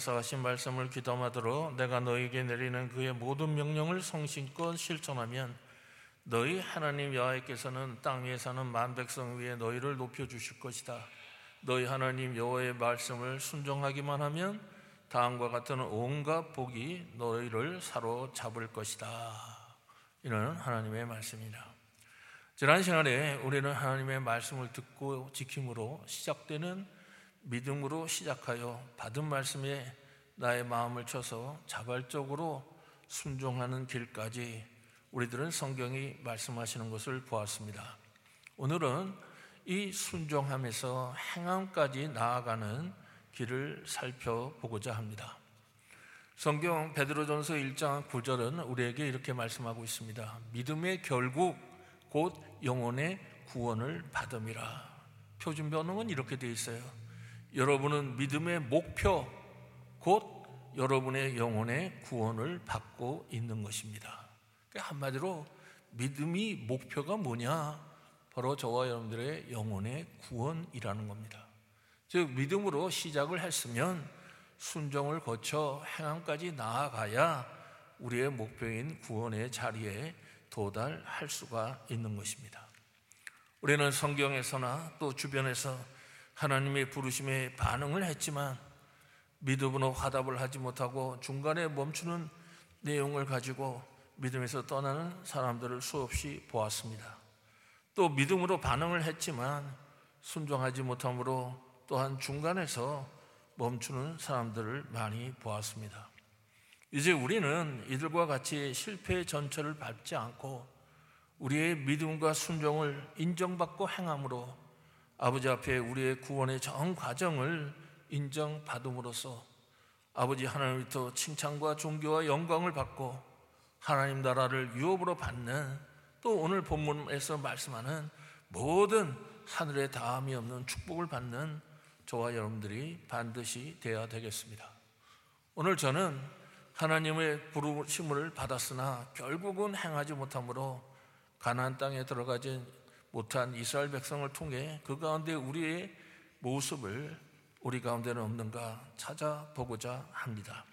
하신 말씀을 귀담아들어 내가 너에게 내리는 그의 모든 명령을 성심껏 실천하면 너희 하나님 여호와께서는 땅 위에 사는 만 백성 위에 너희를 높여주실 것이다. 너희 하나님 여호와의 말씀을 순종하기만 하면 다음과 같은 온갖 복이 너희를 사로잡을 것이다. 이는 하나님의 말씀입니다. 지난 시간에 우리는 하나님의 말씀을 듣고 지킴으로 시작되는 믿음으로 시작하여 받은 말씀에 나의 마음을 쳐서 자발적으로 순종하는 길까지 우리들은 성경이 말씀하시는 것을 보았습니다. 오늘은 이 순종함에서 행함까지 나아가는 길을 살펴보고자 합니다. 성경 베드로전서 1장 9절은 우리에게 이렇게 말씀하고 있습니다. 믿음의 결국 곧 영혼의 구원을 받음이라. 표준 번역은 이렇게 되어 있어요. 여러분은 믿음의 목표 곧 여러분의 영혼의 구원을 받고 있는 것입니다. 한마디로 믿음이 목표가 뭐냐? 바로 저와 여러분들의 영혼의 구원이라는 겁니다. 즉 믿음으로 시작을 했으면 순종을 거쳐 행함까지 나아가야 우리의 목표인 구원의 자리에 도달할 수가 있는 것입니다. 우리는 성경에서나 또 주변에서 하나님의 부르심에 반응을 했지만 믿음으로 화답을 하지 못하고 중간에 멈추는 내용을 가지고 믿음에서 떠나는 사람들을 수없이 보았습니다. 또 믿음으로 반응을 했지만 순종하지 못함으로 또한 중간에서 멈추는 사람들을 많이 보았습니다. 이제 우리는 이들과 같이 실패의 전철을 밟지 않고 우리의 믿음과 순종을 인정받고 행함으로 아버지 앞에 우리의 구원의 전 과정을 인정받음으로써 아버지 하나님부터 칭찬과 존귀와 영광을 받고 하나님 나라를 유업으로 받는, 또 오늘 본문에서 말씀하는 모든 하늘에 다함이 없는 축복을 받는 저와 여러분들이 반드시 되어야 되겠습니다. 오늘 저는 하나님의 부르심을 받았으나 결국은 행하지 못함으로 가나안 땅에 들어가지 못한 이스라엘 백성을 통해 그 가운데 우리의 모습을 우리 가운데는 없는가 찾아보고자 합니다.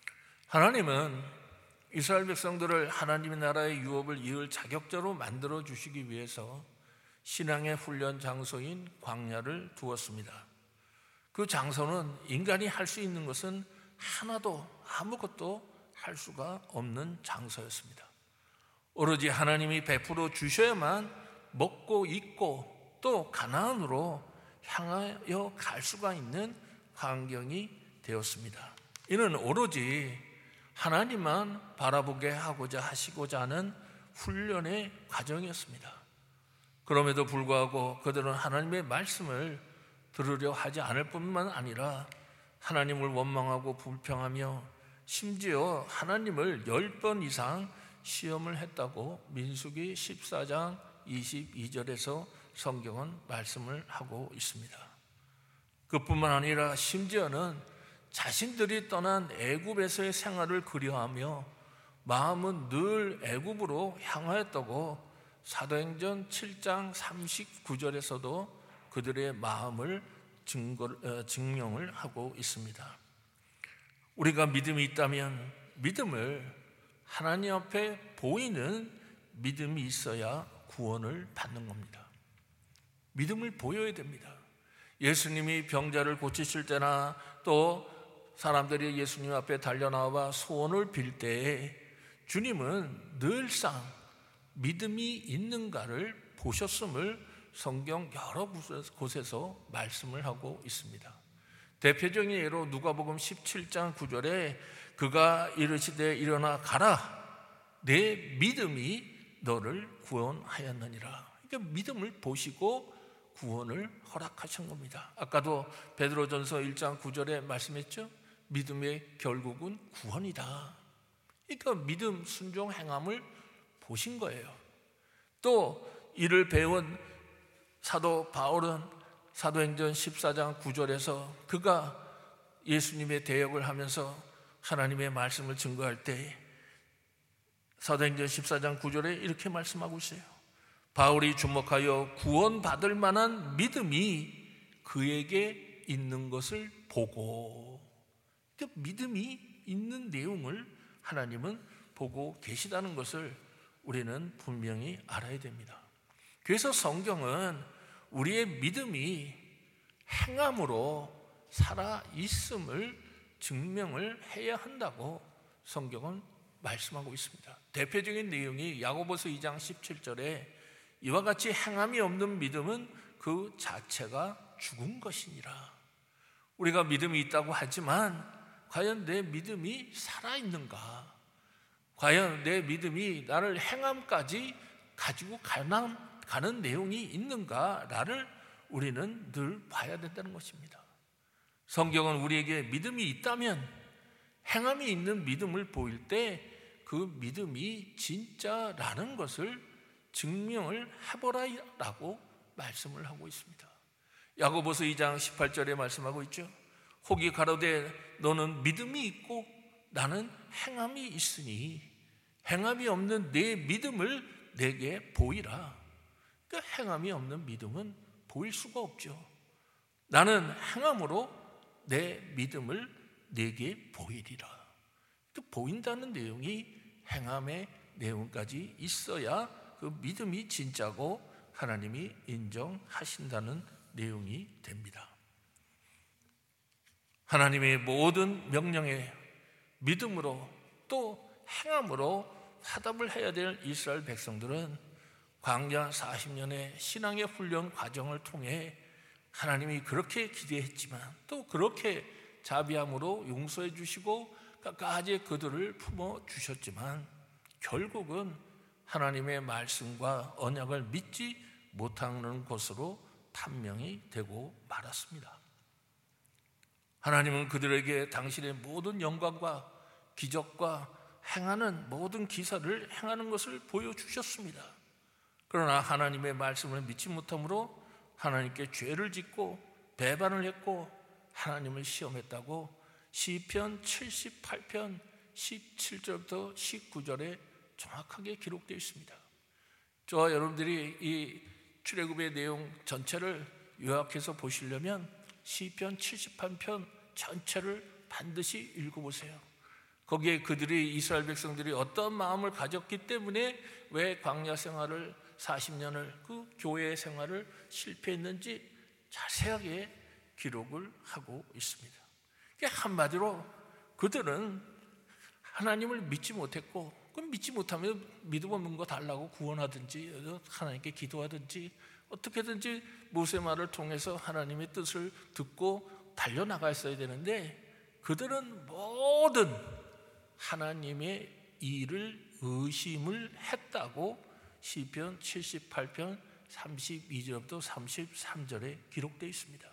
하나님은 이스라엘 백성들을 하나님의 나라의 유업을 이을 자격자로 만들어 주시기 위해서 신앙의 훈련 장소인 광야를 두었습니다. 그 장소는 인간이 할 수 있는 것은 하나도 아무것도 할 수가 없는 장소였습니다. 오로지 하나님이 베풀어 주셔야만 먹고 입고 또 가나안으로 향하여 갈 수가 있는 환경이 되었습니다. 이는 오로지 하나님만 바라보게 하고자 하시고자 하는 훈련의 과정이었습니다. 그럼에도 불구하고 그들은 하나님의 말씀을 들으려 하지 않을 뿐만 아니라 하나님을 원망하고 불평하며 심지어 하나님을 10번 이상 시험을 했다고 민수기 14장 22절에서 성경은 말씀을 하고 있습니다. 그뿐만 아니라 심지어는 자신들이 떠난 애굽에서의 생활을 그리워하며 마음은 늘 애굽으로 향하였다고 사도행전 7장 39절에서도 그들의 마음을 증명을 하고 있습니다. 우리가 믿음이 있다면 믿음을 하나님 앞에 보이는 믿음이 있어야 구원을 받는 겁니다. 믿음을 보여야 됩니다. 예수님이 병자를 고치실 때나 또 사람들이 예수님 앞에 달려나와 소원을 빌 때에 주님은 늘상 믿음이 있는가를 보셨음을 성경 여러 곳에서 말씀을 하고 있습니다. 대표적인 예로 누가복음 17장 9절에 그가 이르시되 일어나 가라 내 믿음이 너를 구원하였느니라. 그러니까 믿음을 보시고 구원을 허락하신 겁니다. 아까도 베드로전서 1장 9절에 말씀했죠. 믿음의 결국은 구원이다. 그러니까 믿음 순종 행함을 보신 거예요. 또 이를 배운 사도 바울은 사도행전 14장 9절에서 그가 예수님의 대역을 하면서 하나님의 말씀을 증거할 때 사도행전 14장 9절에 이렇게 말씀하고 있어요. 바울이 주목하여 구원받을 만한 믿음이 그에게 있는 것을 보고, 그 믿음이 있는 내용을 하나님은 보고 계시다는 것을 우리는 분명히 알아야 됩니다. 그래서 성경은 우리의 믿음이 행함으로 살아 있음을 증명을 해야 한다고 성경은 말씀하고 있습니다. 대표적인 내용이 야고보서 2장 17절에 이와 같이 행함이 없는 믿음은 그 자체가 죽은 것이니라. 우리가 믿음이 있다고 하지만 과연 내 믿음이 살아있는가? 과연 내 믿음이 나를 행함까지 가지고 가는 내용이 있는가를 우리는 늘 봐야 된다는 것입니다. 성경은 우리에게 믿음이 있다면 행함이 있는 믿음을 보일 때 그 믿음이 진짜라는 것을 증명을 해보라라고 말씀을 하고 있습니다. 야고보서 2장 18절에 말씀하고 있죠. 혹이 가로되 너는 믿음이 있고 나는 행함이 있으니 행함이 없는 내 믿음을 내게 보이라. 그 행함이 없는 믿음은 보일 수가 없죠. 나는 행함으로 내 믿음을 내게 보이리라. 그 보인다는 내용이 행함의 내용까지 있어야 그 믿음이 진짜고 하나님이 인정하신다는 내용이 됩니다. 하나님의 모든 명령에 믿음으로 또 행함으로 화답을 해야 될 이스라엘 백성들은 광야 40년의 신앙의 훈련 과정을 통해 하나님이 그렇게 기대했지만 또 그렇게 자비함으로 용서해 주시고 끝까지 그들을 품어 주셨지만 결국은 하나님의 말씀과 언약을 믿지 못하는 것으로 판명이 되고 말았습니다. 하나님은 그들에게 당신의 모든 영광과 기적과 행하는 모든 기사를 행하는 것을 보여주셨습니다. 그러나 하나님의 말씀을 믿지 못함으로 하나님께 죄를 짓고 배반을 했고 하나님을 시험했다고 시편 78편 17절부터 19절에 정확하게 기록되어 있습니다. 저와 여러분들이 이 출애굽의 내용 전체를 요약해서 보시려면 시편 78편 전체를 반드시 읽어보세요. 거기에 그들이 이스라엘 백성들이 어떤 마음을 가졌기 때문에 왜 광야 생활을 40년을 그 교회 생활을 실패했는지 자세하게 기록을 하고 있습니다. 한마디로 그들은 하나님을 믿지 못했고 그럼 믿지 못하면 믿음 없는 거 달라고 구원하든지 하나님께 기도하든지 어떻게든지 모세 말을 통해서 하나님의 뜻을 듣고 달려나갔어야 되는데 그들은 모든 하나님의 일을 의심을 했다고 시편 78편 32절부터 33절에 기록되어 있습니다.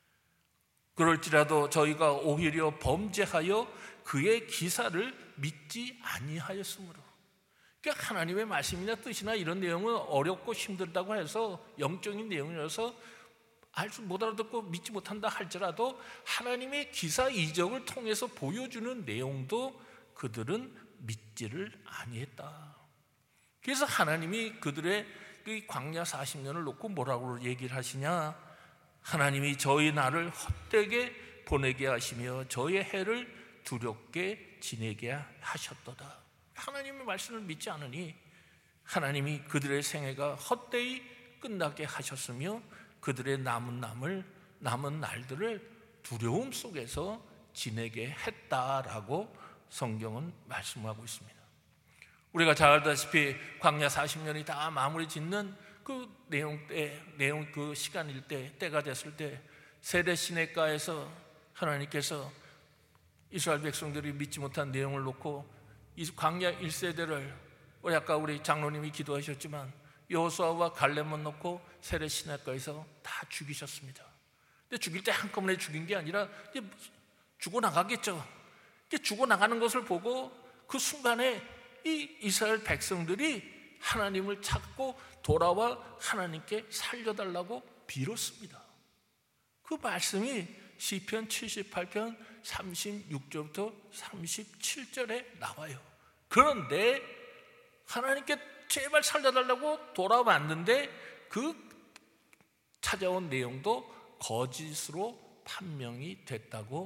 그럴지라도 저희가 오히려 범죄하여 그의 기사를 믿지 아니하였으므로, 그러니까 하나님의 말씀이나 뜻이나 이런 내용은 어렵고 힘들다고 해서 영적인 내용이라서 못 알아듣고 믿지 못한다 할지라도 하나님의 기사 이적을 통해서 보여주는 내용도 그들은 믿지를 아니했다. 그래서 하나님이 그들의 광야 40년을 놓고 뭐라고 얘기를 하시냐? 하나님이 저희 나를 헛되게 보내게 하시며 저의 해를 두렵게 지내게 하셨도다. 하나님의 말씀을 믿지 않으니 하나님이 그들의 생애가 헛되이 끝나게 하셨으며 그들의 남은 날들을 두려움 속에서 지내게 했다라고 성경은 말씀하고 있습니다. 우리가 잘 알다시피 광야 40년이 다 마무리 짓는 그 내용 그 시간일 때 때가 됐을 때 세대 시내가에서 하나님께서 이스라엘 백성들이 믿지 못한 내용을 놓고 이 광야 1세대를 아까 우리 장로님이 기도하셨지만 여호수아와 갈렙만 놓고 세대 시내가에서 다 죽이셨습니다. 근데 죽일 때 한꺼번에 죽인 게 아니라 죽어나가겠죠. 죽어나가는 것을 보고 그 순간에 이 이스라엘 백성들이 하나님을 찾고 돌아와 하나님께 살려달라고 빌었습니다. 그 말씀이 시편 78편 36절부터 37절에 나와요. 그런데 하나님께 제발 살려달라고 돌아왔는데 그 찾아온 내용도 거짓으로 판명이 됐다고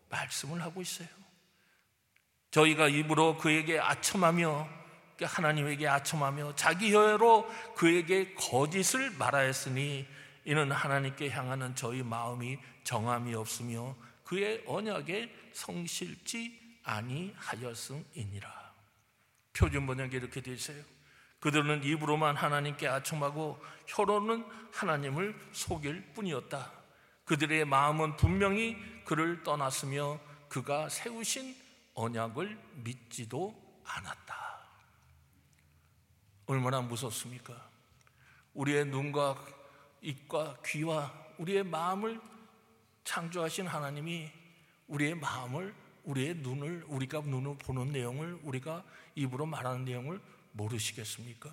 말씀을 하고 있어요. 저희가 입으로 그에게 아첨하며, 하나님에게 아첨하며 자기 혀로 그에게 거짓을 말하였으니 이는 하나님께 향하는 저희 마음이 정함이 없으며 그의 언약에 성실지 아니하였음이니라. 표준 번역에 이렇게 되어 있어요. 그들은 입으로만 하나님께 아첨하고 혀로는 하나님을 속일 뿐이었다. 그들의 마음은 분명히 그를 떠났으며 그가 세우신 언약을 믿지도 않았다. 얼마나 무섭습니까? 우리의 눈과 입과 귀와 우리의 마음을 창조하신 하나님이 우리의 마음을, 우리의 눈을, 우리가 눈으로 보는 내용을, 우리가 입으로 말하는 내용을 모르시겠습니까?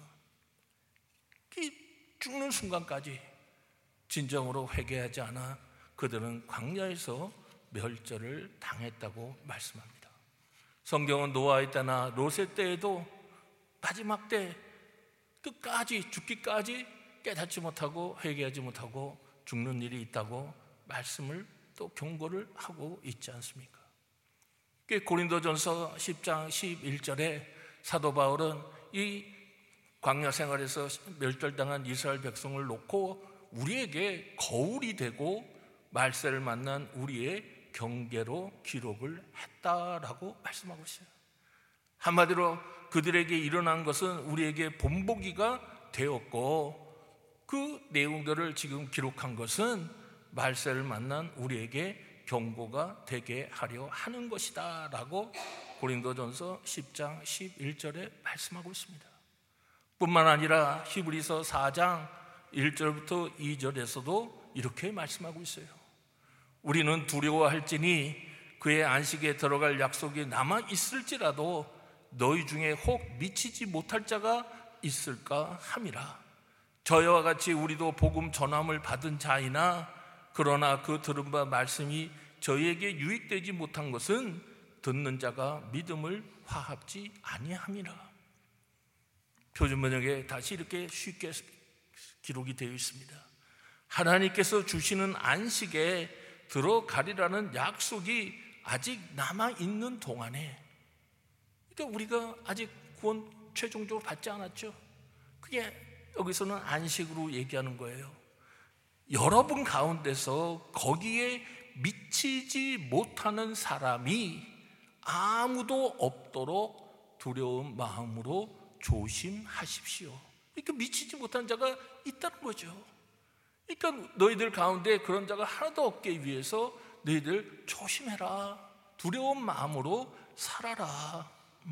죽는 순간까지 진정으로 회개하지 않아 그들은 광야에서 멸절을 당했다고 말씀합니다. 성경은 노아의 때나 롯의 때에도 마지막 때 끝까지 죽기까지 깨닫지 못하고 회개하지 못하고 죽는 일이 있다고 말씀을 또 경고를 하고 있지 않습니까? 고린도전서 10장 11절에 사도 바울은 이 광야 생활에서 멸절당한 이스라엘 백성을 놓고 우리에게 거울이 되고 말세를 만난 우리의 경계로 기록을 했다라고 말씀하고 있어요. 한마디로 그들에게 일어난 것은 우리에게 본보기가 되었고 그 내용들을 지금 기록한 것은 말세를 만난 우리에게 경고가 되게 하려 하는 것이다 라고 고린도전서 10장 11절에 말씀하고 있습니다. 뿐만 아니라 히브리서 4장 1절부터 2절에서도 이렇게 말씀하고 있어요. 우리는 두려워할지니 그의 안식에 들어갈 약속이 남아 있을지라도 너희 중에 혹 미치지 못할 자가 있을까 함이라. 저희와 같이 우리도 복음 전함을 받은 자이나 그러나 그 들은 바 말씀이 저희에게 유익되지 못한 것은 듣는 자가 믿음을 화합지 아니함이라. 표준 번역에 다시 이렇게 쉽게 기록이 되어 있습니다. 하나님께서 주시는 안식에 들어가리라는 약속이 아직 남아있는 동안에, 그러니까 우리가 아직 구원 최종적으로 받지 않았죠. 그게 여기서는 안식으로 얘기하는 거예요. 여러분 가운데서 거기에 미치지 못하는 사람이 아무도 없도록 두려운 마음으로 조심하십시오. 그러니까 미치지 못한 자가 있다는 거죠. 그러니까 너희들 가운데 그런 자가 하나도 없게 위해서 너희들 조심해라. 두려운 마음으로 살아라.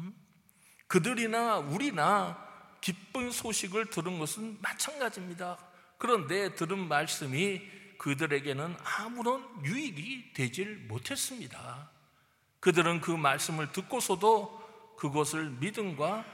그들이나 우리나 기쁜 소식을 들은 것은 마찬가지입니다. 그런데 들은 말씀이 그들에게는 아무런 유익이 되질 못했습니다. 그들은 그 말씀을 듣고서도 그것을 믿음과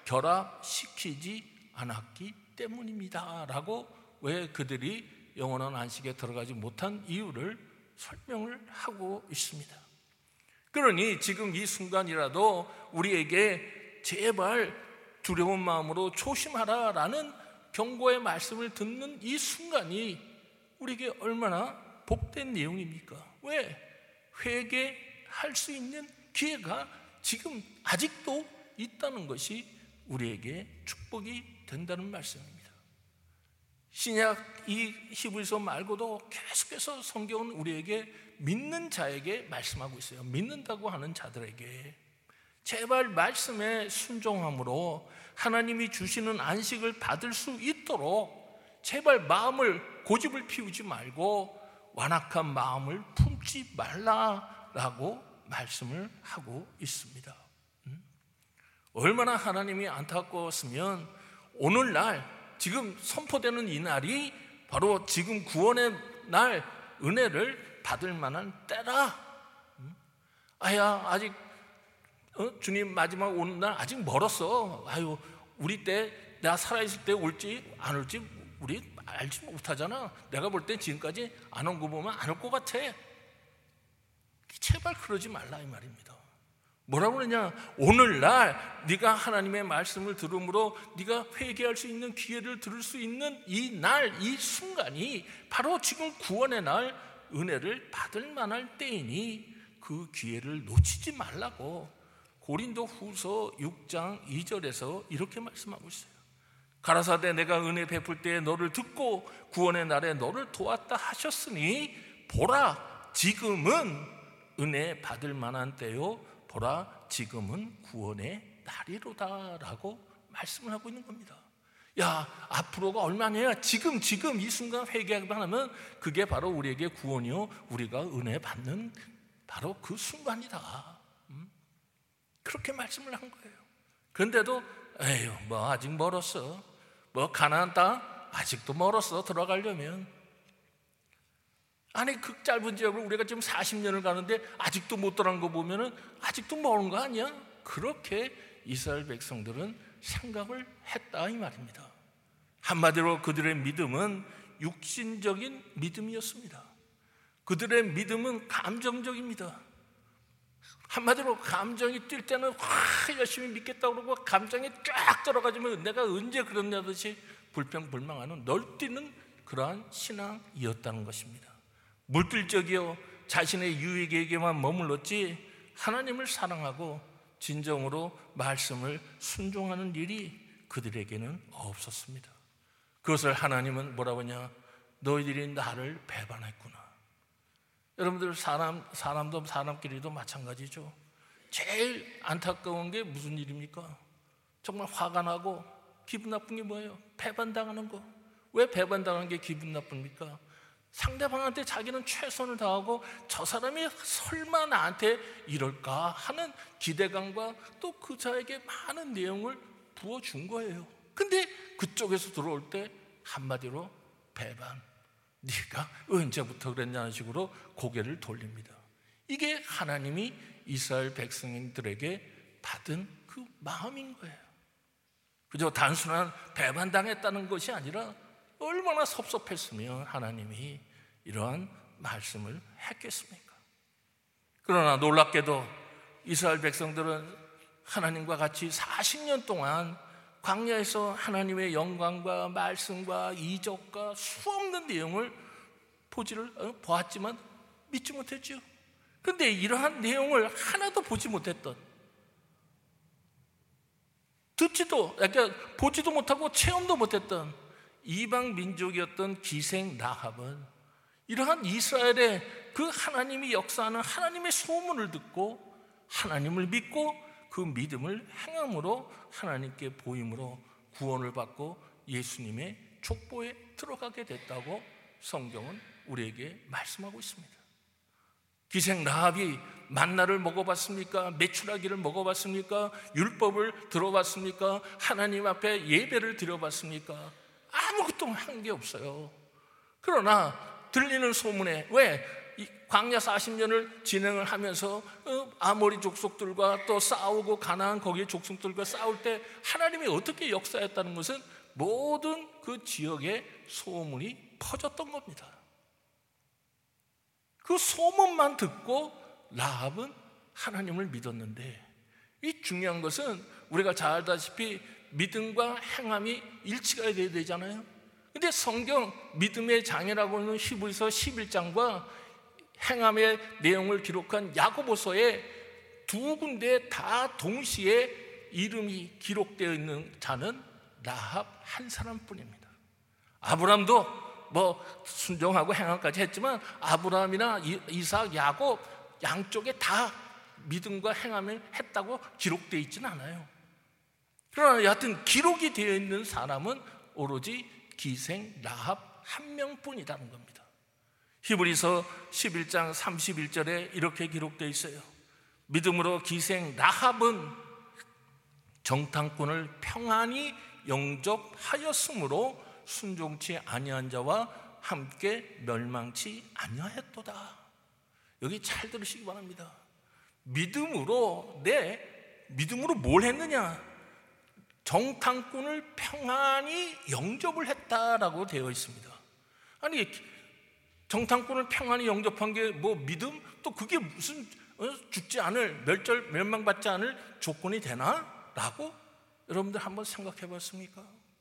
결합시키지 않았기 때문입니다 라고 왜 그들이 영원한 안식에 들어가지 못한 이유를 설명을 하고 있습니다. 그러니 지금 이 순간이라도 우리에게 제발 두려운 마음으로 조심하라라는 경고의 말씀을 듣는 이 순간이 우리에게 얼마나 복된 내용입니까? 왜? 회개할 수 있는 기회가 지금 아직도 있다는 것이 우리에게 축복이 된다는 말씀입니다. 신약 이 히브리서 말고도 계속해서 성경은 우리에게 믿는 자에게 말씀하고 있어요. 믿는다고 하는 자들에게 제발 말씀에 순종함으로 하나님이 주시는 안식을 받을 수 있도록 제발 마음을 고집을 피우지 말고 완악한 마음을 품지 말라라고 말씀을 하고 있습니다. 얼마나 하나님이 안타까웠으면 오늘날 지금 선포되는 이 날이 바로 지금 구원의 날 은혜를 받을 만한 때라. 아야 아직 주님 마지막 오는 날 아직 멀었어. 아유 우리 때 내가 살아있을 때 올지 안 올지 우리 알지 못하잖아. 내가 볼 때 지금까지 안 온 거 보면 안 올 것 같아. 제발 그러지 말라 이 말입니다. 뭐라고 그러냐? 오늘날 네가 하나님의 말씀을 들음으로 네가 회개할 수 있는 기회를 들을 수 있는 이 날, 이 순간이 바로 지금 구원의 날 은혜를 받을 만할 때이니 그 기회를 놓치지 말라고 고린도 후서 6장 2절에서 이렇게 말씀하고 있어요. 가라사대 내가 은혜 베풀 때에 너를 듣고 구원의 날에 너를 도왔다 하셨으니 보라 지금은 은혜 받을 만한 때요 보라 지금은 구원의 날이로다 라고 말씀을 하고 있는 겁니다. 야, 앞으로가 얼마냐? 지금 이 순간 회개하기만 하면 그게 바로 우리에게 구원이요 우리가 은혜 받는 바로 그 순간이다. 그렇게 말씀을 한 거예요. 그런데도 에휴 뭐 아직 멀었어. 뭐 가나안 땅 아직도 멀었어 들어가려면. 아니 그 짧은 지역을 우리가 지금 40년을 가는데 아직도 못 들어간 거 보면은 아직도 멀은 거 아니야? 그렇게 이스라엘 백성들은 생각을 했다 이 말입니다. 한마디로 그들의 믿음은 육신적인 믿음이었습니다. 그들의 믿음은 감정적입니다. 한마디로 감정이 뛸 때는 열심히 믿겠다고 그러고 감정이 쫙 들어가지면 내가 언제 그랬냐듯이 불평불만하는 널뛰는 그러한 신앙이었다는 것입니다. 물질적이요 자신의 유익에게만 머물렀지 하나님을 사랑하고 진정으로 말씀을 순종하는 일이 그들에게는 없었습니다. 그것을 하나님은 뭐라고 하냐? 너희들이 나를 배반했구나. 여러분들 사람도 사람끼리도 마찬가지죠. 제일 안타까운 게 무슨 일입니까? 정말 화가 나고 기분 나쁜 게 뭐예요? 배반당하는 거. 왜 배반당하는 게 기분 나쁩니까? 상대방한테 자기는 최선을 다하고 저 사람이 설마 나한테 이럴까 하는 기대감과 또 그 자에게 많은 내용을 부어준 거예요. 근데 그쪽에서 들어올 때 한마디로 배반. 네가 언제부터 그랬냐는 식으로 고개를 돌립니다. 이게 하나님이 이스라엘 백성들에게 받은 그 마음인 거예요. 그저 단순한 배반당했다는 것이 아니라 얼마나 섭섭했으면 하나님이 이러한 말씀을 했겠습니까? 그러나 놀랍게도 이스라엘 백성들은 하나님과 같이 40년 동안 광야에서 하나님의 영광과 말씀과 이적과 수없는 내용을 보았지만 믿지 못했죠. 그런데 이러한 내용을 하나도 보지 못했던, 보지도 못하고 체험도 못했던 이방 민족이었던 기생 라합은 이러한 이스라엘의 그 하나님이 역사하는 하나님의 소문을 듣고 하나님을 믿고 그 믿음을 행함으로 하나님께 보임으로 구원을 받고 예수님의 족보에 들어가게 됐다고 성경은 우리에게 말씀하고 있습니다. 기생 라합이 만나를 먹어봤습니까? 메추라기를 먹어봤습니까? 율법을 들어봤습니까? 하나님 앞에 예배를 드려봤습니까? 아무것도 한 게 없어요. 그러나 들리는 소문에 왜 광야 40년을 진행을 하면서 아모리 족속들과 또 싸우고 가나안 거기에 족속들과 싸울 때 하나님이 어떻게 역사했다는 것은 모든 그 지역에 소문이 퍼졌던 겁니다. 그 소문만 듣고 라합은 하나님을 믿었는데, 이 중요한 것은 우리가 잘 알다시피 믿음과 행함이 일치가 돼야 되잖아요. 근데 성경 믿음의 장이라고 하는 히브리서 11장과 행함의 내용을 기록한 야고보서에 두 군데 다 동시에 이름이 기록되어 있는 자는 라합 한 사람뿐입니다. 아브람도 뭐 순종하고 행함까지 했지만 아브라함이나 이삭, 야곱 양쪽에 다 믿음과 행함을 했다고 기록되어 있지는 않아요. 그러나 여하튼 기록이 되어 있는 사람은 오로지 기생 라합 한 명뿐이라는 겁니다. 히브리서 11장 31절에 이렇게 기록되어 있어요. 믿음으로 기생 라합은 정탐꾼을 평안히 영접하였으므로 순종치 아니한 자와 함께 멸망치 아니하였도다. 여기 잘 들으시기 바랍니다. 믿음으로 뭘 했느냐? 정탐꾼을 평안히 영접을 했다라고 되어 있습니다. 아니 정탐꾼을 평안히 영접한 게 뭐 믿음? 또 그게 무슨 죽지 않을 멸망받지 않을 조건이 되나? 라고 여러분들 한번 생각해 봤습니까?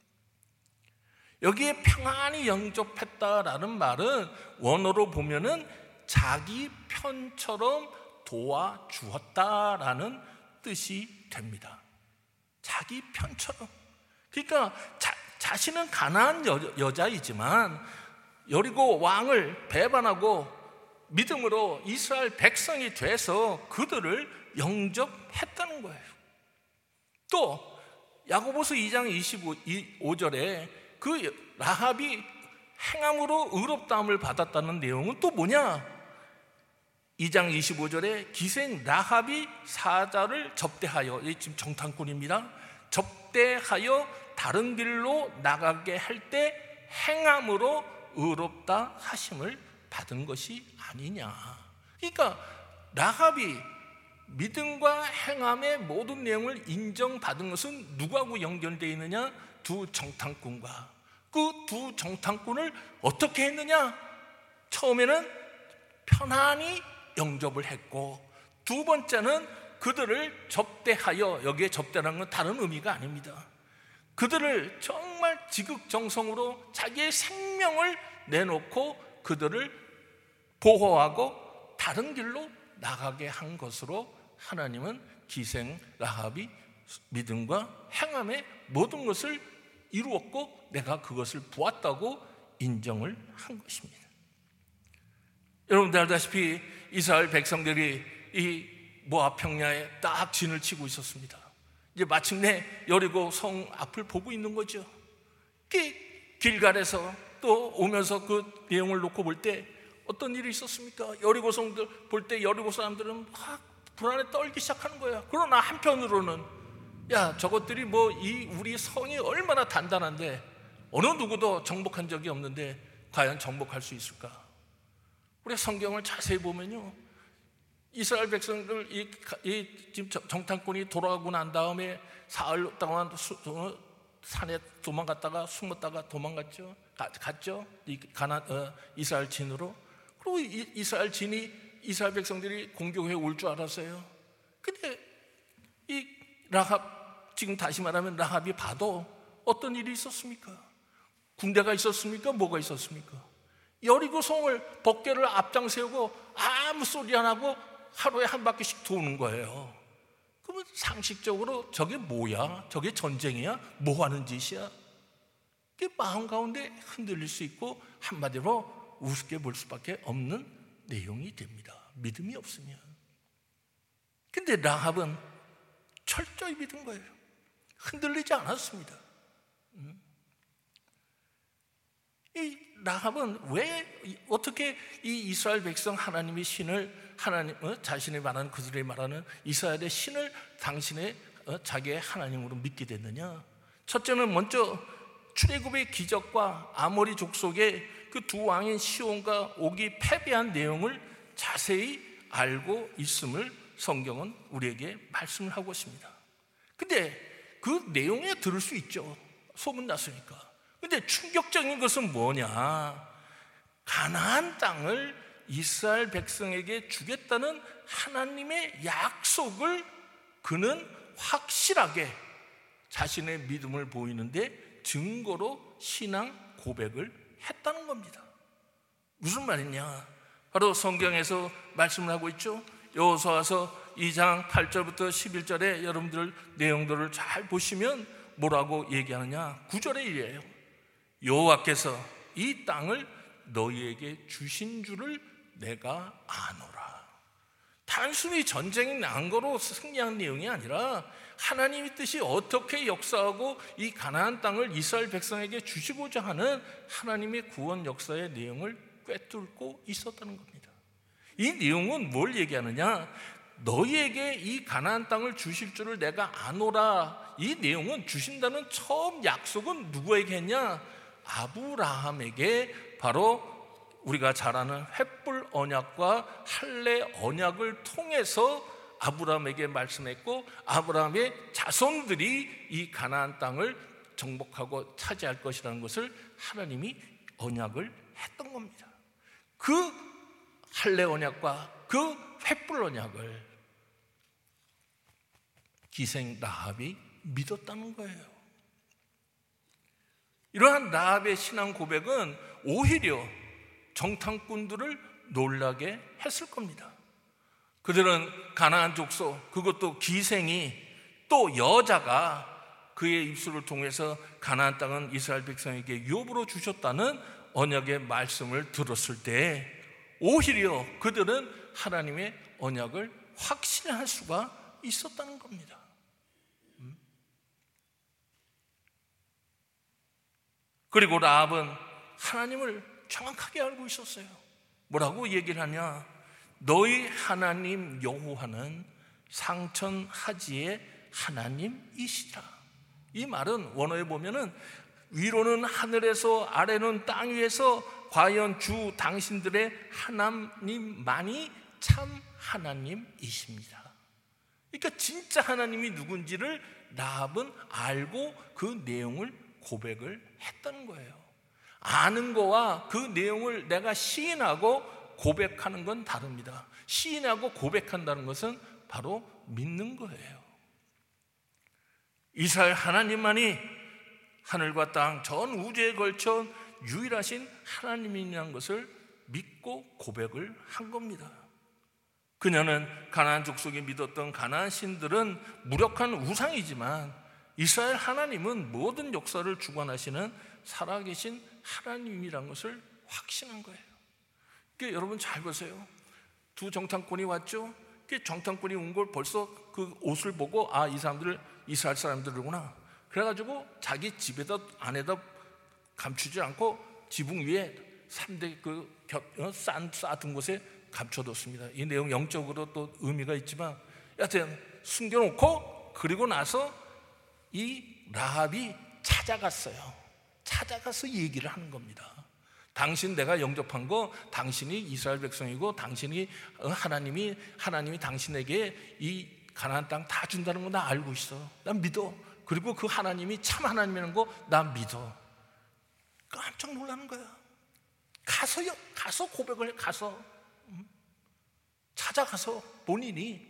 여기에 평안히 영접했다라는 말은 원어로 보면은 자기 편처럼 도와주었다라는 뜻이 됩니다. 자기 편처럼. 그러니까 자신은 가난한 여자이지만 여리고 왕을 배반하고 믿음으로 이스라엘 백성이 돼서 그들을 영접했다는 거예요. 또 야고보서 2장 25절에 그 라합이 행함으로 의롭다함을 받았다는 내용은 또 뭐냐? 2장 25절에 기생 라합이 사자를 접대하여, 지금 정탐꾼입니다. 접대하여 다른 길로 나가게 할 때 행함으로 의롭다 하심을 받은 것이 아니냐. 그러니까 라합이 믿음과 행함의 모든 내용을 인정받은 것은 누구하고 연결되어 있느냐? 두 정탐꾼과. 그 두 정탐꾼을 어떻게 했느냐? 처음에는 편안히 영접을 했고, 두 번째는 그들을 접대하여, 여기에 접대라는 건 다른 의미가 아닙니다. 그들을 정말 지극정성으로 자기의 생명을 내놓고 그들을 보호하고 다른 길로 나가게 한 것으로 하나님은 기생 라합이 믿음과 행함의 모든 것을 이루었고 내가 그것을 보았다고 인정을 한 것입니다. 여러분들 알다시피 이스라엘 백성들이 이 모압 평야에 딱 진을 치고 있었습니다. 이제 마침내 여리고 성 앞을 보고 있는 거죠. 길갈에서 또 오면서 그 내용을 놓고 볼 때 어떤 일이 있었습니까? 여리고 성들 볼 때 여리고 사람들은 막 불안에 떨기 시작하는 거야. 그러나 한편으로는 야, 저것들이 뭐 이 우리 성이 얼마나 단단한데 어느 누구도 정복한 적이 없는데 과연 정복할 수 있을까? 우리 성경을 자세히 보면요, 이스라엘 백성들 지금 정탐꾼이 돌아가고 난 다음에 사흘 동안 산에 도망갔다가 숨었다가 도망갔죠. 갔죠. 이스라엘 진으로. 그리고 이스라엘 진이 이스라엘 백성들이 공격해 올 줄 알았어요. 근데 이 라합, 지금 다시 말하면 라합이 봐도 어떤 일이 있었습니까? 군대가 있었습니까? 뭐가 있었습니까? 여리고 성을 법궤를 앞장 세우고 아무 소리 안 하고 하루에 한 바퀴씩 도는 거예요. 그러면 상식적으로 저게 뭐야? 저게 전쟁이야? 뭐 하는 짓이야? 그게 마음 가운데 흔들릴 수 있고 한마디로 우습게 볼 수밖에 없는 내용이 됩니다. 믿음이 없으면. 근데 라합은 철저히 믿은 거예요. 흔들리지 않았습니다. 이 라합은 왜 어떻게 이 이스라엘 백성 하나님의 신을 자신이 말하는 그들이 말하는 이스라엘의 신을 당신의 자기의 하나님으로 믿게 됐느냐? 첫째는 먼저 출애굽의 기적과 아모리 족속의 그 두 왕인 시온과 옥이 패배한 내용을 자세히 알고 있음을 성경은 우리에게 말씀을 하고 있습니다. 근데 그 내용에 들을 수 있죠. 소문났으니까. 근데 충격적인 것은 뭐냐? 가나안 땅을 이스라엘 백성에게 주겠다는 하나님의 약속을 그는 확실하게 자신의 믿음을 보이는데 증거로 신앙 고백을 했다는 겁니다. 무슨 말이냐? 바로 성경에서 말씀을 하고 있죠. 여호수아서 2장 8절부터 11절에 여러분들 내용들을 잘 보시면 뭐라고 얘기하느냐? 9절에 이래요. 여호와께서 이 땅을 너희에게 주신 줄을 내가 아노라. 단순히 전쟁이 난 거로 승리한 내용이 아니라 하나님의 뜻이 어떻게 역사하고 이 가나안 땅을 이스라엘 백성에게 주시고자 하는 하나님의 구원 역사의 내용을 꿰뚫고 있었다는 겁니다. 이 내용은 뭘 얘기하느냐? 너희에게 이 가나안 땅을 주실 줄을 내가 아노라. 이 내용은 주신다는 처음 약속은 누구에게 했냐? 아브라함에게, 바로 우리가 잘 아는 횃불 언약과 할례 언약을 통해서 아브라함에게 말씀했고, 아브라함의 자손들이 이 가나안 땅을 정복하고 차지할 것이라는 것을 하나님이 언약을 했던 겁니다. 그 할례 언약과 그 횃불 언약을 기생 라합이 믿었다는 거예요. 이러한 라합의 신앙 고백은 오히려 정탐꾼들을 놀라게 했을 겁니다. 그들은 가나안 족속, 그것도 기생이, 또 여자가 그의 입술을 통해서 가나안 땅은 이스라엘 백성에게 유업으로 주셨다는 언약의 말씀을 들었을 때 오히려 그들은 하나님의 언약을 확신할 수가 있었다는 겁니다. 그리고 라합은 하나님을 정확하게 알고 있었어요. 뭐라고 얘기를 하냐? 너희 하나님 여호와는 상천하지의 하나님이시라. 이 말은 원어에 보면은 위로는 하늘에서 아래는 땅 위에서 과연 주 당신들의 하나님만이 참 하나님이십니다. 그러니까 진짜 하나님이 누군지를 라합은 알고 그 내용을 고백을 했다는 거예요. 아는 거와 그 내용을 내가 시인하고 고백하는 건 다릅니다. 시인하고 고백한다는 것은 바로 믿는 거예요. 이스라엘 하나님만이 하늘과 땅 전 우주에 걸쳐 유일하신 하나님이라는 것을 믿고 고백을 한 겁니다. 그녀는 가나안 족속이 믿었던 가나안 신들은 무력한 우상이지만 이스라엘 하나님은 모든 역사를 주관하시는 살아계신 하나님이라는 것을 확신한 거예요. 그러니까 여러분 잘 보세요. 두 정탐꾼이 왔죠. 정탐꾼이 온 걸 벌써 그 옷을 보고 이 사람들 이스라엘 사람들이구나. 그래가지고 자기 집에다 안에다 감추지 않고 지붕 위에 3대 쌓은 곳에 감춰뒀습니다. 이 내용 영적으로 또 의미가 있지만 여하튼 숨겨놓고 그리고 나서 이 라합이 찾아가서 얘기를 하는 겁니다. 당신 내가 영접한 거 당신이 이스라엘 백성이고 당신이 하나님이 당신에게 이 가나안 땅 다 준다는 거 나 알고 있어. 난 믿어. 그리고 그 하나님이 참 하나님이라는 거 난 믿어. 깜짝 놀라는 거야. 가서 고백을 찾아가서 본인이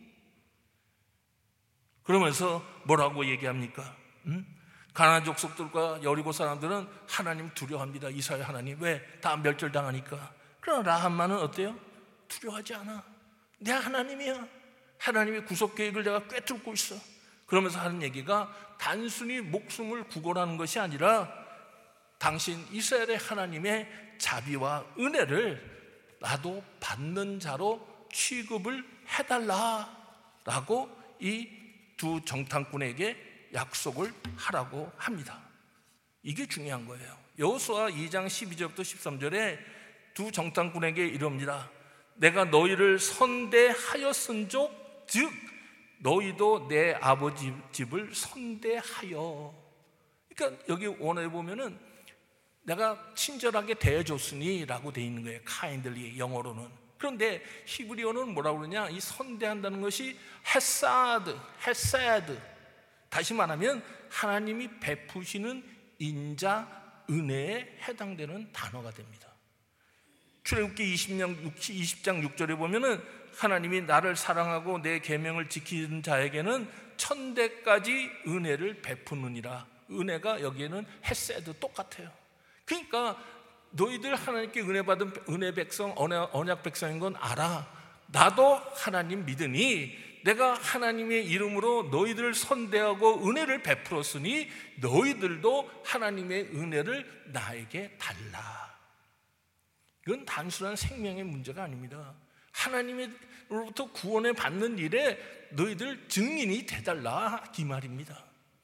그러면서 뭐라고 얘기합니까? 가나안 족속들과 여리고 사람들은 하나님 두려워합니다. 이스라엘 하나님. 왜? 다 멸절당하니까. 그러나 라합만은 어때요? 두려워하지 않아. 내 하나님이야. 하나님의 구속 계획을 내가 꿰뚫고 있어. 그러면서 하는 얘기가 단순히 목숨을 구걸하는 것이 아니라 당신 이스라엘의 하나님의 자비와 은혜를 나도 받는 자로 취급을 해달라라고 이 두 정탐꾼에게 약속을 하라고 합니다. 이게 중요한 거예요. 여호수아 2장 12절부터 13절에 두 정탐꾼에게 이럽니다. 내가 너희를 선대하였은즉 즉 너희도 내 아버지 집을 선대하여. 그러니까 여기 원어에 보면은 내가 친절하게 대해줬으니 라고 돼 있는 거예요. kindly 영어로는. 그런데 히브리어는 뭐라고 그러냐? 이 선대한다는 것이 헤사드. 다시 말하면 하나님이 베푸시는 인자 은혜에 해당되는 단어가 됩니다. 출애굽기 20장 6절에 보면은 하나님이 나를 사랑하고 내 계명을 지키는 자에게는 천대까지 은혜를 베푸느니라. 은혜가 여기에는 헤세드 똑같아요. 그러니까 너희들 하나님께 은혜 받은 은혜 백성, 언약 백성인 건 알아. 나도 하나님 믿으니 내가 하나님의 이름으로 너희들을 선대하고 은혜를 베풀었으니 너희들도 하나님의 은혜를 나에게 달라. 이건 단순한 생명의 문제가 아닙니다. 하나님으로부터 구원을 받는 일에 너희들 증인이 되달라 이 말입니다.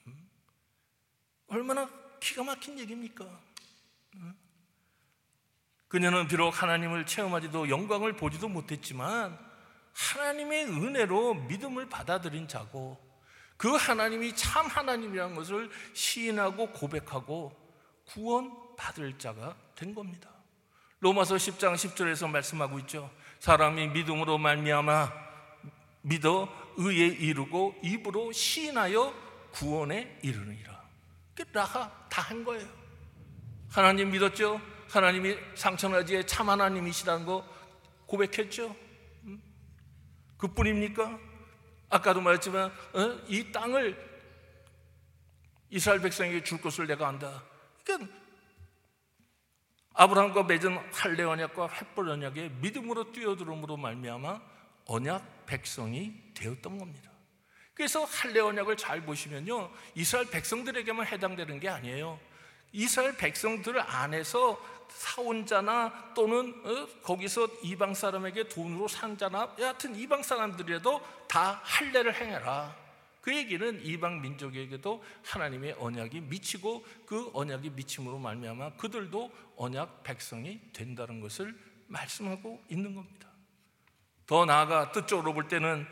얼마나 기가 막힌 얘기입니까? 그녀는 비록 하나님을 체험하지도 영광을 보지도 못했지만 하나님의 은혜로 믿음을 받아들인 자고 그 하나님이 참 하나님이라는 것을 시인하고 고백하고 구원받을 자가 된 겁니다. 로마서 10장 10절에서 말씀하고 있죠. 사람이 믿음으로 말미암아 믿어 의에 이르고 입으로 시인하여 구원에 이르느니라. 라합 다 한 거예요. 하나님 믿었죠. 하나님이 상천하지의 참 하나님이시라는 거 고백했죠. 그뿐입니까? 아까도 말했지만 이 땅을 이스라엘 백성에게 줄 것을 내가 안다. 그러니까 아브라함과 맺은 할례 언약과 횃불 언약에 믿음으로 뛰어들음으로 말미암아 언약 백성이 되었던 겁니다. 그래서 할례 언약을 잘 보시면요, 이스라엘 백성들에게만 해당되는 게 아니에요. 이스라엘 백성들 안에서 사혼자나 또는 거기서 이방 사람에게 돈으로 산 자나 여하튼 이방 사람들에도 다 할례를 행해라. 그 얘기는 이방 민족에게도 하나님의 언약이 미치고 그 언약이 미침으로 말미암아 그들도 언약 백성이 된다는 것을 말씀하고 있는 겁니다. 더 나아가 뜻적으로 볼 때는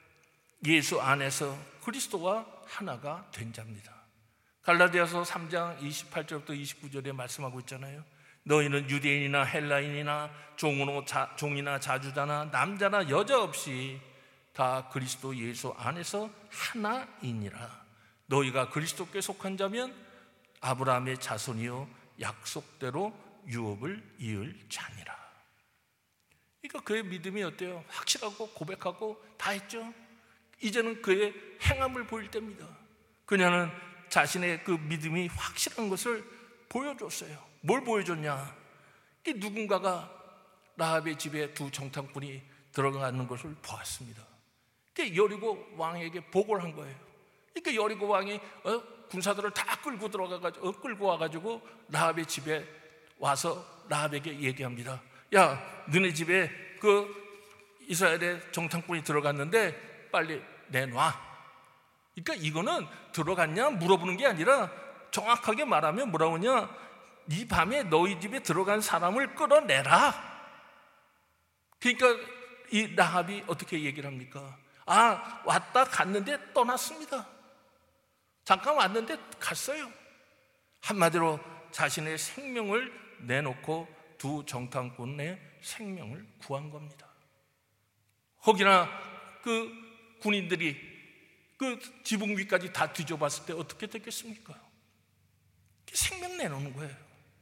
예수 안에서 그리스도와 하나가 된 자입니다. 갈라디아서 3장 28절부터 29절에 말씀하고 있잖아요. 너희는 유대인이나 헬라인이나 종이나 자주자나 남자나 여자 없이 다 그리스도 예수 안에서 하나이니라. 너희가 그리스도께 속한 자면 아브라함의 자손이요 약속대로 유업을 이을 자니라. 그러니까 그의 믿음이 어때요? 확실하고 고백하고 다 했죠. 이제는 그의 행함을 보일 때입니다. 그녀는 자신의 그 믿음이 확실한 것을 보여줬어요. 뭘 보여줬냐? 누군가가 라합의 집에 두 정탐꾼이 들어가는 것을 보았습니다. 여리고 왕에게 보고를 한 거예요. 그러니까 여리고 왕이 군사들을 다 끌고 와가지고 라합의 집에 와서 라합에게 얘기합니다. 야, 너네 집에 그 이스라엘의 정탐꾼이 들어갔는데 빨리 내놔. 그러니까 이거는 들어갔냐 물어보는 게 아니라 정확하게 말하면 뭐라고 하냐, 이 밤에 너희 집에 들어간 사람을 끌어내라. 그러니까 이 라합이 어떻게 얘기를 합니까? 왔다 갔는데 떠났습니다. 잠깐 왔는데 갔어요. 한마디로 자신의 생명을 내놓고 두 정탐꾼의 생명을 구한 겁니다. 혹이나 그 군인들이 그 지붕 위까지 다 뒤져봤을 때 어떻게 됐겠습니까? 생명 내놓는 거예요.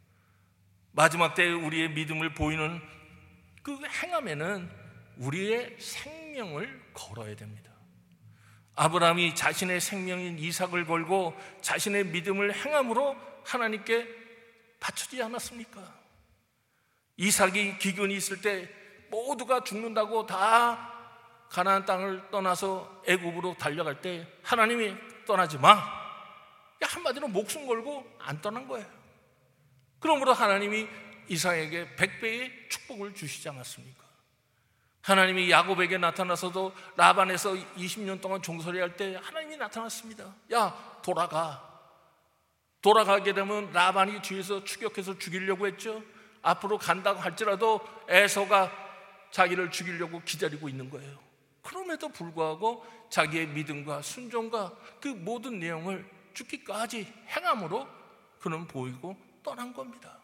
마지막 때 우리의 믿음을 보이는 그 행함에는 우리의 생명을 걸어야 됩니다. 아브라함이 자신의 생명인 이삭을 걸고 자신의 믿음을 행함으로 하나님께 바치지 않았습니까? 이삭이 기근이 있을 때 모두가 죽는다고 다 가나안 땅을 떠나서 애굽으로 달려갈 때 하나님이 떠나지 마, 한마디로 목숨 걸고 안 떠난 거예요. 그러므로 하나님이 이삭에게 100배의 축복을 주시지 않았습니까? 하나님이 야곱에게 나타나서도 라반에서 20년 동안 종살이 할 때 하나님이 나타났습니다. 야, 돌아가게 되면 라반이 뒤에서 추격해서 죽이려고 했죠. 앞으로 간다고 할지라도 에서가 자기를 죽이려고 기다리고 있는 거예요. 그럼에도 불구하고 자기의 믿음과 순종과 그 모든 내용을 죽기까지 행함으로 그는 보이고 떠난 겁니다.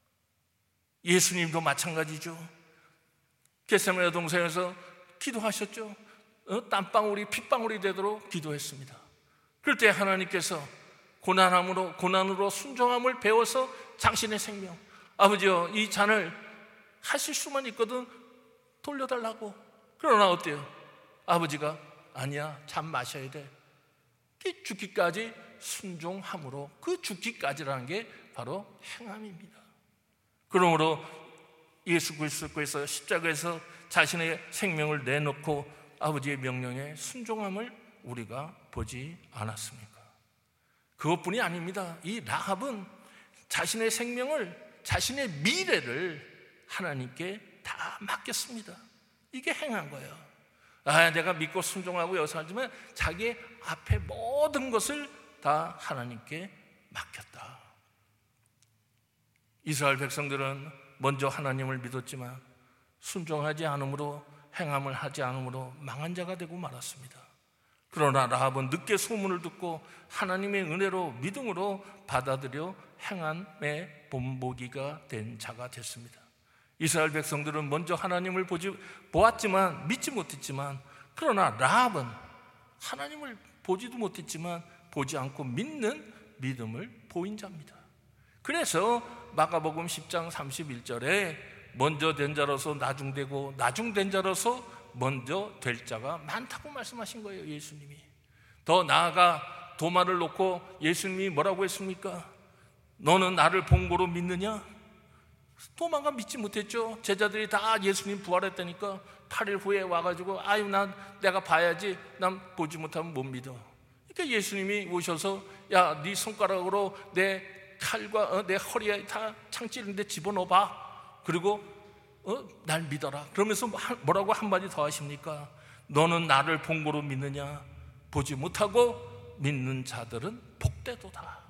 예수님도 마찬가지죠. 겟세마네 동산에서 기도하셨죠. 땀방울이 핏방울이 되도록 기도했습니다. 그럴 때 하나님께서 고난으로 순종함을 배워서 당신의 생명, 아버지여 이 잔을 하실 수만 있거든 돌려달라고. 그러나 어때요? 아버지가 아니야, 잔 마셔야 돼. 죽기까지 순종함으로, 그 죽기까지라는 게 바로 행함입니다. 그러므로 예수 그리스도께서 십자가에서 자신의 생명을 내놓고 아버지의 명령에 순종함을 우리가 보지 않았습니까? 그것뿐이 아닙니다. 이 라합은 자신의 생명을, 자신의 미래를 하나님께 다 맡겼습니다. 이게 행한 거예요. 내가 믿고 순종하고 여기서 하지만 자기의 앞에 모든 것을 다 하나님께 맡겼다. 이스라엘 백성들은 먼저 하나님을 믿었지만 순종하지 않으므로, 행함을 하지 않으므로 망한 자가 되고 말았습니다. 그러나 라합은 늦게 소문을 듣고 하나님의 은혜로 믿음으로 받아들여 행함의 본보기가 된 자가 됐습니다. 이스라엘 백성들은 먼저 하나님을 보았지만 믿지 못했지만, 그러나 라합은 하나님을 보지도 못했지만 보지 않고 믿는 믿음을 보인 자입니다. 그래서 마가복음 10장 31절에 먼저 된 자로서 나중되고 나중된 자로서 먼저 될 자가 많다고 말씀하신 거예요. 예수님이. 더 나아가 도마를 놓고 예수님이 뭐라고 했습니까? 너는 나를 본고로 믿느냐? 도마가 믿지 못했죠. 제자들이 다 예수님 부활했다니까 8일 후에 와가지고 아유 내가 봐야지, 난 보지 못하면 못 믿어. 그러니까 예수님이 오셔서 야, 네 손가락으로 내 칼과 내 허리에 다 창찌른데 집어넣어봐. 그리고 날 믿어라. 그러면서 뭐라고 한마디 더 하십니까? 너는 나를 본 거로 믿느냐? 보지 못하고 믿는 자들은 복되도다.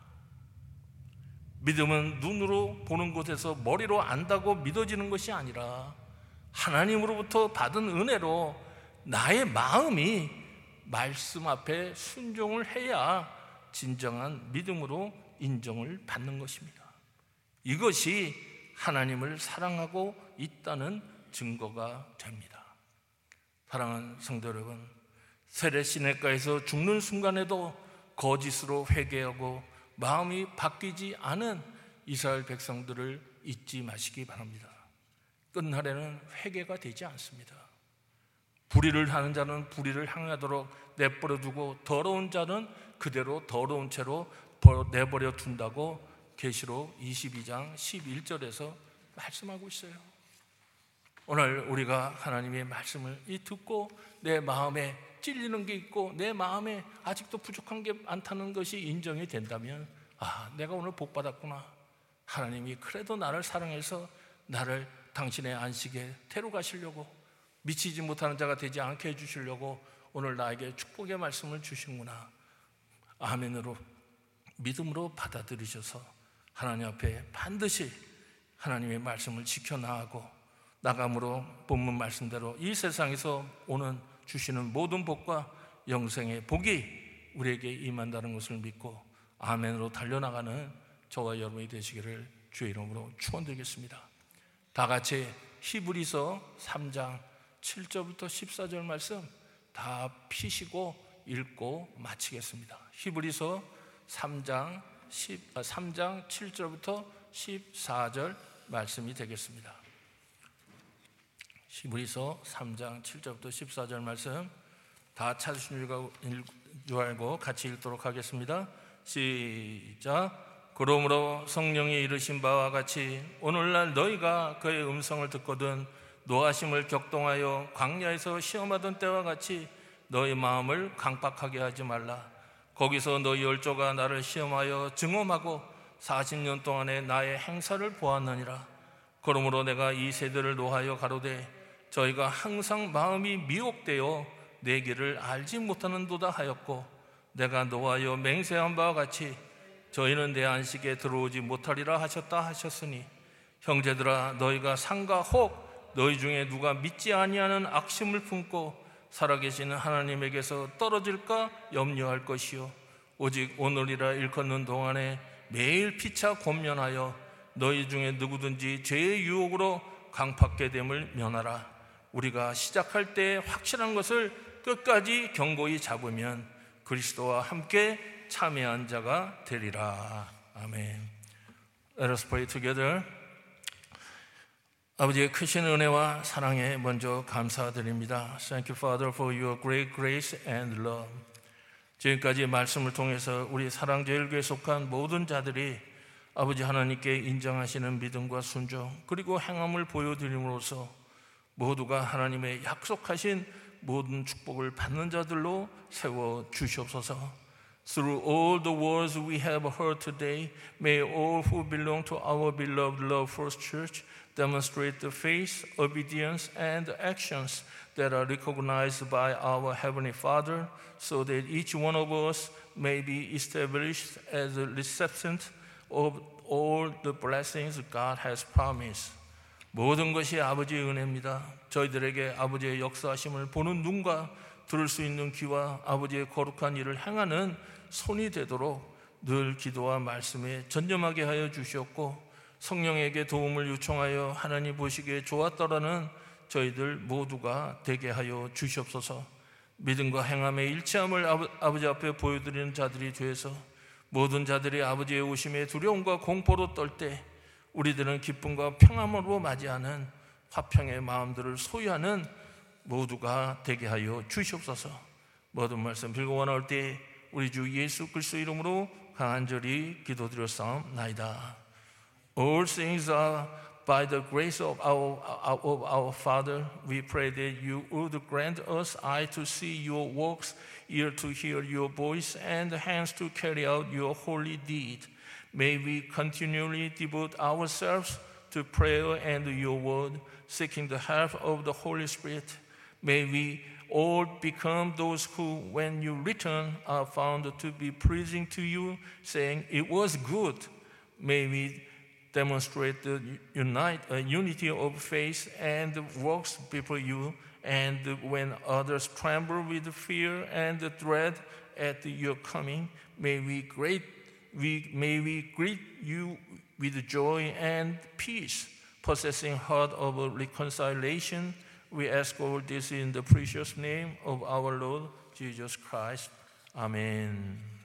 믿음은 눈으로 보는 곳에서 머리로 안다고 믿어지는 것이 아니라 하나님으로부터 받은 은혜로 나의 마음이 말씀 앞에 순종을 해야 진정한 믿음으로 인정을 받는 것입니다. 이것이 하나님을 사랑하고 있다는 증거가 됩니다. 사랑하는 성도 여러분, 세례 시냇가에서 죽는 순간에도 거짓으로 회개하고 마음이 바뀌지 않은 이스라엘 백성들을 잊지 마시기 바랍니다. 끝날에는 회개가 되지 않습니다. 불의를 하는 자는 불의를 행하도록 내버려 두고 더러운 자는 그대로 더러운 채로 내버려 둔다고 계시록 22장 11절에서 말씀하고 있어요. 오늘 우리가 하나님의 말씀을 듣고 내 마음에 찔리는 게 있고 내 마음에 아직도 부족한 게 많다는 것이 인정이 된다면, 아, 내가 오늘 복 받았구나. 하나님이 그래도 나를 사랑해서 나를 당신의 안식에 데려가시려고, 미치지 못하는 자가 되지 않게 해주시려고 오늘 나에게 축복의 말씀을 주시는구나. 아멘으로 믿음으로 받아들이셔서 하나님 앞에 반드시 하나님의 말씀을 지켜나가고 나감으로 본문 말씀대로 이 세상에서 오는 주시는 모든 복과 영생의 복이 우리에게 임한다는 것을 믿고 아멘으로 달려나가는 저와 여러분이 되시기를 주의 이름으로 축원드리겠습니다. 다 같이 히브리서 3장 7절부터 14절 말씀 다 피시고 읽고 마치겠습니다. 히브리서 3장 7절부터 14절 말씀이 되겠습니다. 히브리서 3장 7절부터 14절 말씀 다 찾으신 줄 알고 같이 읽도록 하겠습니다. 시작. 그러므로 성령이 이르신 바와 같이 오늘날 너희가 그의 음성을 듣거든 노하심을 격동하여 광야에서 시험하던 때와 같이 너희 마음을 강팍하게 하지 말라. 거기서 너희 열조가 나를 시험하여 증험하고 40년 동안에 나의 행사를 보았느니라. 그러므로 내가 이 세대를 노하여 가로되 저희가 항상 마음이 미혹되어 내 길을 알지 못하는도다 하였고, 내가 노하여 맹세한 바와 같이 저희는 내 안식에 들어오지 못하리라 하셨다 하셨으니, 형제들아 너희가 상과 혹 너희 중에 누가 믿지 아니하는 악심을 품고 살아계시는 하나님에게서 떨어질까 염려할 것이요, 오직 오늘이라 일컫는 동안에 매일 피차 권면하여 너희 중에 누구든지 죄의 유혹으로 강팍게 됨을 면하라. 우리가 시작할 때 확실한 것을 끝까지 견고히 잡으면 그리스도와 함께 참여한 자가 되리라. 아멘. Let us pray together. 아버지의 크신 은혜와 사랑에 먼저 감사드립니다. Thank you, Father, for your great grace and love. 지금까지 말씀을 통해서 우리 사랑제일교회에 속한 모든 자들이 아버지 하나님께 인정하시는 믿음과 순종 그리고 행함을 보여드림으로써 모두가 하나님의 약속하신 모든 축복을 받는 자들로 세워 주시옵소서. Through all the words we have heard today, may all who belong to our beloved Love First Church demonstrate the faith, obedience, and actions that are recognized by our Heavenly Father, so that each one of us may be established as a recipient of all the blessings God has promised. 모든 것이 아버지의 은혜입니다. 저희들에게 아버지의 역사하심을 보는 눈과 들을 수 있는 귀와 아버지의 거룩한 일을 행하는 손이 되도록 늘 기도와 말씀에 전념하게 하여 주시옵고, 성령에게 도움을 요청하여 하나님 보시기에 좋았더라는 저희들 모두가 되게 하여 주시옵소서. 믿음과 행함의 일치함을 아버지 앞에 보여드리는 자들이 되어서 모든 자들이 아버지의 오심에 두려움과 공포로 떨 때 우리들은 기쁨과 평안으로 맞이하는 화평의 마음들을 소유하는 모두가 되게 하여 주시옵소서. 모든 말씀 빌고 원할 때 우리 주 예수 그리스도 이름으로 간절히 기도드렸사옵나이다. All things are by the grace of our Father, we pray that you would grant us eyes to see your works, ear to hear your voice, and hands to carry out your holy deed. May we continually devote ourselves to prayer and your word, seeking the help of the Holy Spirit. May we all become those who, when you return, are found to be pleasing to you, saying, "It was good." May we demonstrate the unity of faith and works before you, and when others tremble with fear and dread at your coming, may we greet you with joy and peace, possessing heart of reconciliation. We ask all this in the precious name of our Lord Jesus Christ. Amen.